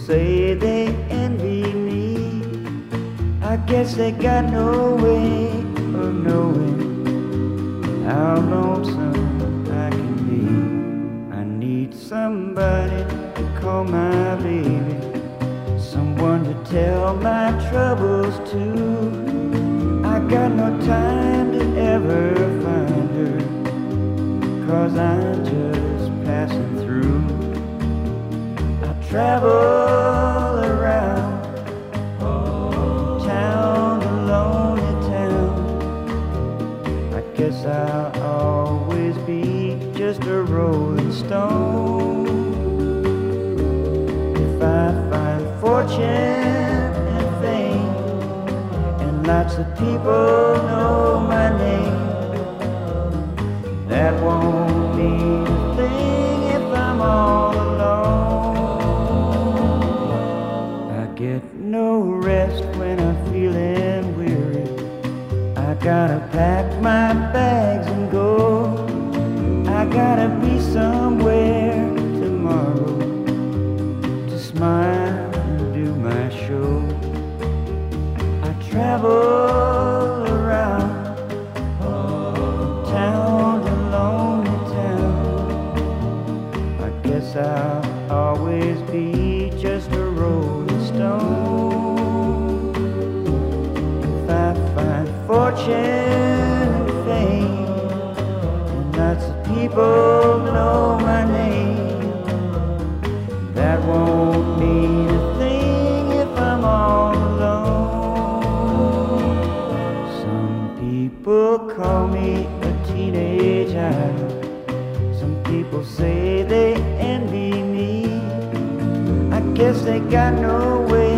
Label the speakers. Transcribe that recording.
Speaker 1: say they envy me. I guess they got no way of knowing how lonesome I can be. I need somebody to call my baby, someone to tell my troubles to. I got no time to ever find her, 'cause I'm just passing through. I travel around town to lonely town. I guess I'll always be just a rolling stone. If I find fortune and fame, and lots of people know my name, that won't mean a thing if I'm all alone. I get no rest when I'm feeling weary. I gotta pack my bags and go. I gotta be somewhere tomorrow to smile and do my show. I travel around town to lonely town. I guess I'll always be just a rolling stone. If I find fortune and fame, and lots of people know my name, that won't mean a thing if I'm all alone. Some people call me a teenage idol. Some people say they envy me. I guess they got no way